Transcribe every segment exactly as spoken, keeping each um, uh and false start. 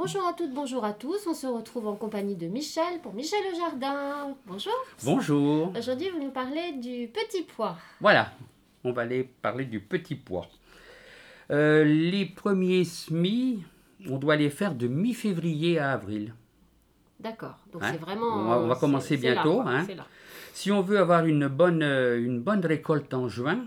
Bonjour à toutes, bonjour à tous. On se retrouve en compagnie de Michel pour Michel au jardin. Bonjour. Bonjour. Aujourd'hui, vous nous parlez du petit pois. Voilà, on va aller parler du petit pois. Euh, les premiers semis, on doit les faire de mi-février à avril. D'accord, donc Hein? c'est vraiment... On va, on va c'est- commencer c'est là, bientôt. quoi, Hein? c'est là. Si on veut avoir une bonne, euh, une bonne récolte en juin,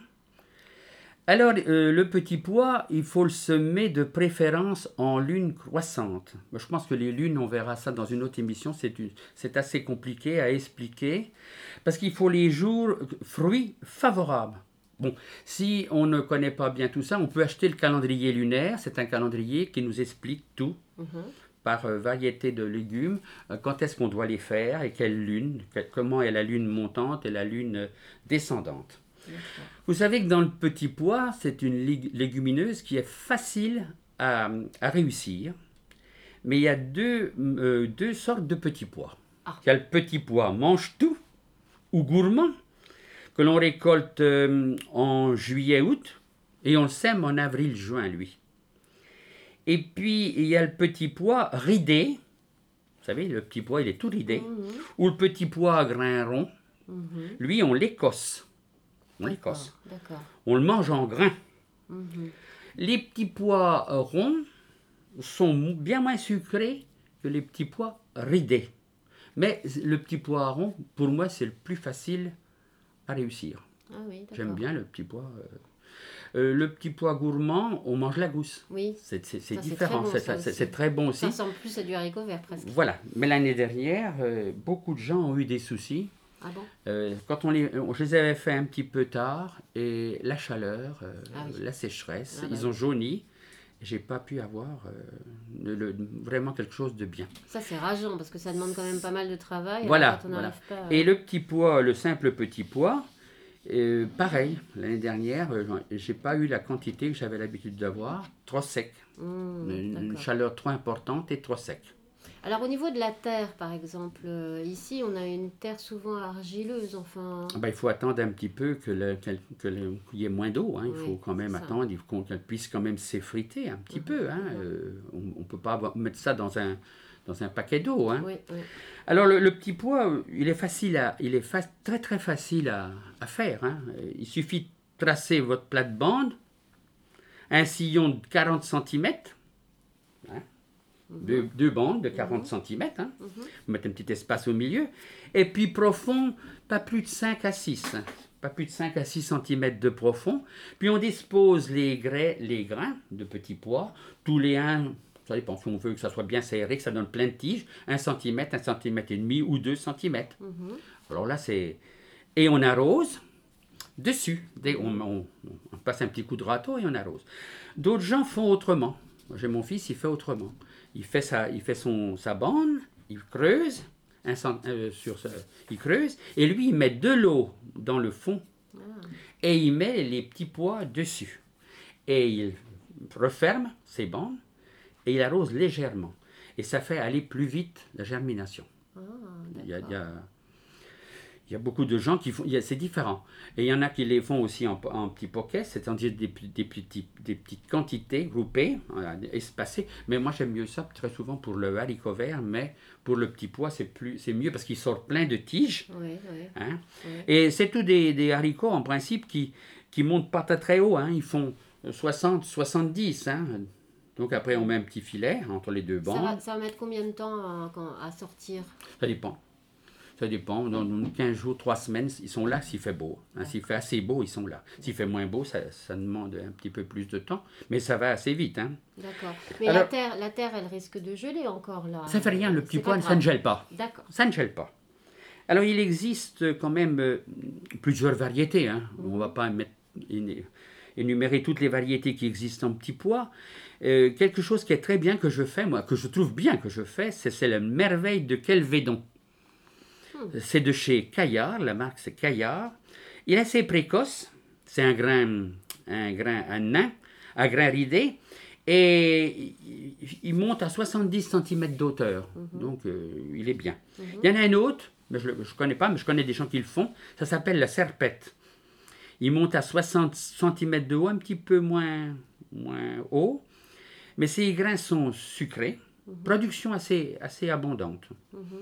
alors euh, le petit pois, il faut le semer de préférence en lune croissante. Je pense que les lunes, on verra ça dans une autre émission, c'est une- c'est assez compliqué à expliquer, parce qu'il faut les jours fruits favorables. Bon, si on ne connaît pas bien tout ça, on peut acheter le calendrier lunaire. C'est un calendrier qui nous explique tout Mhm. par euh, variété de légumes, euh, quand est-ce qu'on doit les faire et quelle lune, quelle- comment est la lune montante et la lune euh, descendante. D'accord. Vous savez que dans le petit pois, c'est une lég- légumineuse qui est facile à, à réussir, mais il y a deux, euh, deux sortes de petits pois. Ah. Il y a le petit pois mange-tout ou gourmand, que l'on récolte euh, en juillet-août, et on le sème en avril-juin, lui. Et puis, il y a le petit pois ridé, vous savez, le petit pois, il est tout ridé, Mhm. ou le petit pois à grains ronds, Mhm. lui, on l'écosse. On l'écosse. D'accord, d'accord. On le mange en grains. Mhm. Les petits pois euh, ronds sont mou- bien moins sucrés que les petits pois ridés. Mais le petit pois rond, pour moi, c'est le plus facile à réussir. Ah oui, d'accord. J'aime bien le petit pois. euh. Euh, le petit pois gourmand, on mange la gousse. Oui, C'est c'est- c'est Ça, c'est différent, très bon, c'est ça c'est- aussi. c'est très bon ça aussi. ressemble plus à du haricot vert presque. Voilà, mais l'année dernière, euh, beaucoup de gens ont eu des soucis. Ah bon? Euh, quand on les, on- je les avais fait un petit peu tard, et la chaleur, euh, Ah oui. la sécheresse, Ah bah ils ont jauni. J'ai pas pu avoir euh, le- le- vraiment quelque chose de bien. Ça, c'est rageant parce que ça demande quand même pas mal de travail. alors Voilà, quand on voilà. n'arrive pas à- Et le petit pois, le simple petit pois, euh, pareil, l'année dernière, euh, j'en- j'ai pas eu la quantité que j'avais l'habitude d'avoir, trop sec. Mmh, Une, une d'accord. chaleur trop importante et trop sec. Alors au niveau de la terre, par exemple, euh, ici on a une terre souvent argileuse, enfin... Ah ben, il faut attendre un petit peu que le- qu'elle- que le- qu'il y ait moins d'eau. Hein. Il Oui, faut quand même c'est ça. attendre, il faut qu'on- qu'elle puisse quand même s'effriter un petit Mhm, peu. Hein. mhm. Euh, on ne peut pas avoir- mettre ça dans un, dans un paquet d'eau. Hein. Oui, oui. Alors le, le petit pois, euh, il est facile à, il est fa- très très facile à, à faire. Hein. Euh, Il suffit de tracer votre plate-bande, un sillon de quarante centimètres, deux, deux bandes de quarante centimètres, hein. Mhm. Vous mettez un petit espace au milieu, et puis profond, pas plus de cinq à six, hein. Pas plus de cinq à six centimètres de profond. Puis on dispose les, grès, les grains de petits pois, tous les uns, ça dépend si on veut que ça soit bien serré, que ça donne plein de tiges, un centimètre, un centimètre et demi ou deux centimètres. Mhm. Alors là, c'est... Et on arrose dessus. Dès- On, on- on passe un petit coup de râteau et on arrose. D'autres gens font autrement. Moi, j'ai mon fils, il fait autrement. Il fait, sa, il fait son, sa bande, il creuse, un cent- euh, sur ce- il creuse, et lui, il met de l'eau dans le fond Ah, et il met les petits pois dessus. Et il referme ses bandes et il arrose légèrement. Et ça fait aller plus vite la germination. ah, Il y a, il d'accord. y a- il y a beaucoup de gens qui font, il y a- c'est différent. Et il y en a qui les font aussi en, en petits pockets, c'est-à-dire des, p- des, petits- des petites quantités groupées, voilà, espacées. Mais moi j'aime mieux ça très souvent pour le haricot vert, mais pour le petit pois c'est plus, c'est mieux parce qu'il sort plein de tiges. Oui, oui, Hein. oui. Et c'est tous des, des haricots en principe qui qui montent pas très très haut. Hein. Ils font soixante, soixante-dix. Hein. Donc après on met un petit filet entre les deux Ça bandes. va, ça va mettre combien de temps à, quand- à sortir? Ça dépend. Ça dépend. Dans quinze jours, trois semaines, ils sont là s'il fait beau. Hein, s'il fait assez beau, ils sont là. S'il fait moins beau, ça, ça demande un petit peu plus de temps. Mais ça va assez vite. Hein. D'accord. Mais Alors- la terre, la terre, elle risque de geler encore là. Ça fait rien, le petit C'est pas pois, ça grave. ne gèle pas. D'accord. Ça ne gèle pas. Alors, il existe quand même euh, plusieurs variétés. Hein. On ne va pas mettre, énu- énumérer toutes les variétés qui existent en petits pois. Euh, quelque chose qui est très bien que je fais, moi, que je trouve bien que je fais, c'est, c'est la merveille de Kelvédon. C'est de chez Caillard, la marque c'est Caillard. Il est assez précoce, c'est un grain, un grain, un nain, un grain ridé, et il, il monte à soixante-dix centimètres d'auteur, donc euh, il est bien. Il y en a un autre, mais je ne connais pas, mais je connais des gens qui le font, ça s'appelle la serpette. Il monte à soixante centimètres de haut, un petit peu moins, moins haut, mais ses grains sont sucrés, Mhm. Production assez, assez abondante. Mhm.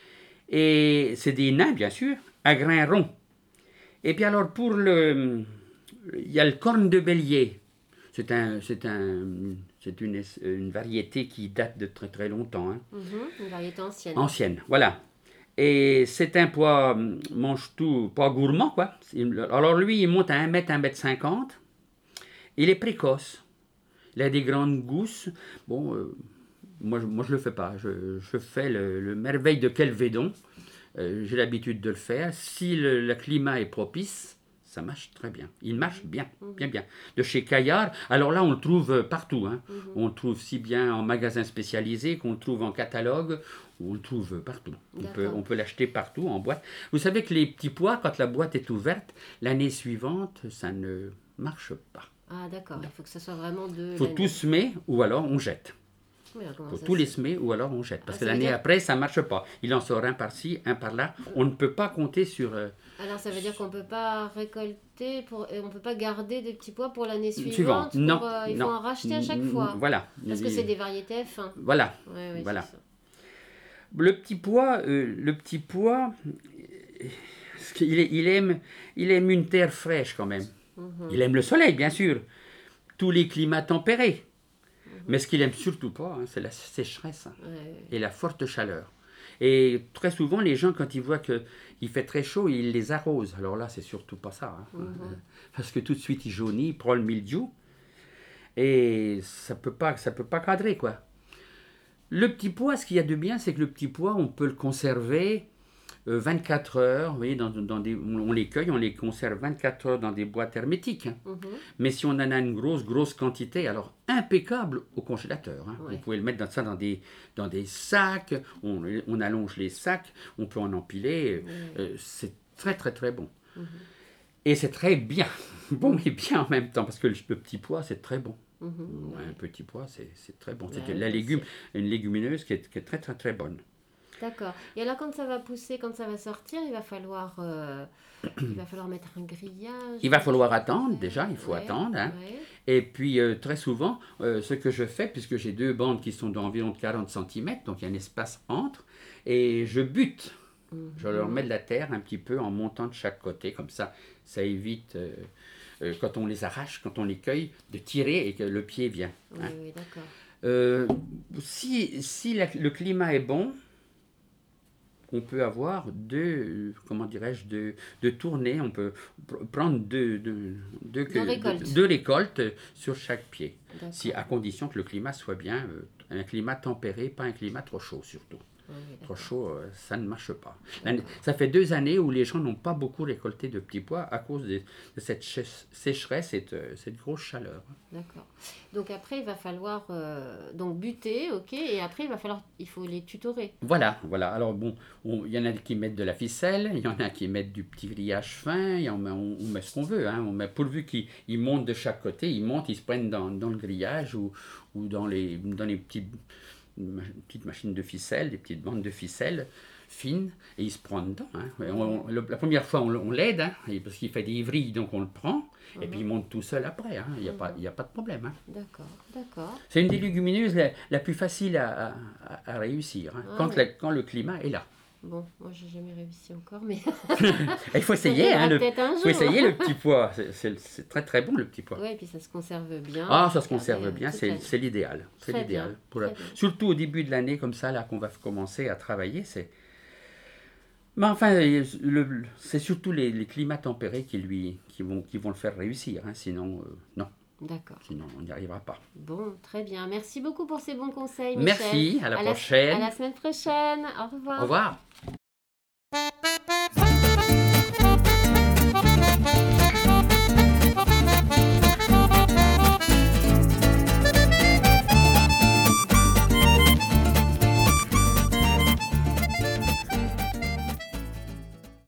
Et c'est des nains, bien sûr, à grains ronds. Et puis alors, pour le... Il y a le corne de bélier. C'est un, c'est un, c'est une, une variété qui date de très très longtemps. Hein. Mhm. Une variété ancienne. Ancienne, voilà. Et c'est un pois, hum, mange tout, pois gourmand, quoi. Alors lui, il monte à un mètre, un mètre cinquante. Il est précoce. Il a des grandes gousses. Bon, euh, moi, je- moi je le fais pas. Je, je fais le, le merveille de Kelvédon. Euh, j'ai l'habitude de le faire. Si le, le climat est propice, ça marche très bien. Il marche bien, bien, bien. De chez Caillard, alors là, on le trouve euh, partout. Hein. Mhm. On le trouve si bien en magasin spécialisé qu'on le trouve en catalogue. On le trouve partout. On peut, D'accord. on peut l'acheter partout en boîte. Vous savez que les petits pois, quand la boîte est ouverte, l'année suivante, ça ne marche pas. Ah, d'accord. Il faut que ça soit vraiment de Il faut l'année. tous semer ou alors on jette. Oui, alors comment Il faut ça tous se- les semer ou alors on jette. Parce Ah, que ça veut l'année dire- après, ça ne marche pas. Il en sort un par-ci, un par-là. On ne peut pas compter sur... euh, Alors ça veut dire qu'on peut pas récolter, pour... et on peut pas garder des petits pois pour l'année suivante. Suivante. pour, Non, euh, il non. faut en racheter à chaque Mm, fois. Voilà. Parce que c'est des variétés F un. Voilà. Ouais, ouais, Voilà. c'est ça. Le petit pois, euh, le petit pois, euh, il, est- il aime, il aime une terre fraîche quand même. Mhm. Il aime le soleil, bien sûr. Tous les climats tempérés. Mais ce qu'il aime surtout pas, hein, c'est la sécheresse hein, Ouais, ouais. et la forte chaleur. Et très souvent, les gens, quand ils voient qu'il fait très chaud, ils les arrosent. Alors là, c'est surtout pas ça. Hein. Mhm. Parce que tout de suite, il jaunit, il prend le mildiou. Et ça peut pas, ça peut pas cadrer, quoi. Le petit pois, ce qu'il y a de bien, c'est que le petit pois, on peut le conserver euh, vingt-quatre heures. Vous voyez, dans, dans des, on les cueille, on les conserve vingt-quatre heures dans des boîtes hermétiques. Hein. Mhm. Mais si on en a une grosse, grosse quantité, alors impeccable au congélateur. Hein. Ouais. Vous pouvez le mettre dans ça dans des, dans des sacs, on, on allonge les sacs, on peut en empiler. euh, c'est très, très, très bon. Mhm. Et c'est très bien. Bon et bien en même temps, parce que le, le petit pois, c'est très bon. Mhm. Ouais, Ouais. un petit pois, c'est c'est très bon. Ouais, C'est de la ouais, légume, une légumineuse qui est, qui est très, très, très bonne. D'accord. Et alors quand ça va pousser, quand ça va sortir, il va falloir, euh, il va falloir mettre un grillage. Il va falloir attendre, déjà, il faut Ouais, attendre. Hein. ouais. Et puis, euh, très souvent, euh, ce que je fais, puisque j'ai deux bandes qui sont d'environ quarante centimètres, donc il y a un espace entre, et je bute. Mhm. Je leur mets de la terre un petit peu en montant de chaque côté, comme ça, ça évite, euh, euh, quand on les arrache, quand on les cueille, de tirer et que le pied vient. Oui, Hein. oui, d'accord. Euh, si si la- le climat est bon, on peut avoir deux, euh, comment dirais-je, deux, deux tournées, on peut pr- prendre deux, deux, deux, que- récoltes. deux- deux récoltes sur chaque pied, D'accord. si, à condition que le climat soit bien, euh, un climat tempéré, pas un climat trop chaud surtout. Oui, oui, Trop d'accord. chaud, euh, ça ne marche pas. L'année- Ça fait deux années où les gens n'ont pas beaucoup récolté de petits pois à cause de, de cette chè- sécheresse et de cette grosse chaleur. D'accord. Donc après, il va falloir euh, donc buter, ok, et après il va falloir, il faut les tutorer. Voilà, voilà. Alors bon, on- il y en a qui mettent de la ficelle, il y en a qui mettent du petit grillage fin, il y en a- on, on met ce qu'on veut. Hein, on met, pourvu qu'ils ils montent de chaque côté, ils montent, ils se prennent dans, dans le grillage ou, ou dans, les, dans les petites, ma- petites machines de ficelle, des petites bandes de ficelle fines, et ils se prennent dedans. Hein. Et on- on- le- la première fois, on, on l'aide, hein, et parce qu'il fait des vrilles, donc on le prend, et puis il monte tout seul après. hein. Il n'y a, pas- il y a pas de problème. Hein. D'accord, d'accord. C'est une des légumineuses la, la plus facile à, à- à réussir, hein, Ah quand, ouais. la- quand le climat est là. Bon, moi j'ai jamais réussi encore, mais Il faut essayer, viendra hein, le, peut-être un faut jour. essayer le petit pois. C'est- C'est c'est très très bon le petit pois. ouais, et puis ça se conserve bien. Ah, ça se Regardez, conserve euh, bien, toute c'est l'année. c'est l'idéal. C'est Très l'idéal. bien, Pour très la- bien. Surtout au début de l'année, comme ça, là, qu'on va commencer à travailler. C'est. Mais enfin, le- c'est surtout les, les climats tempérés qui, lui, qui, vont, qui vont le faire réussir. hein, Sinon, euh, non, D'accord. sinon on n'y arrivera pas. Bon, très bien. Merci beaucoup pour ces bons conseils, Michel. Merci, à la À prochaine. à la semaine prochaine. Au revoir. Au revoir.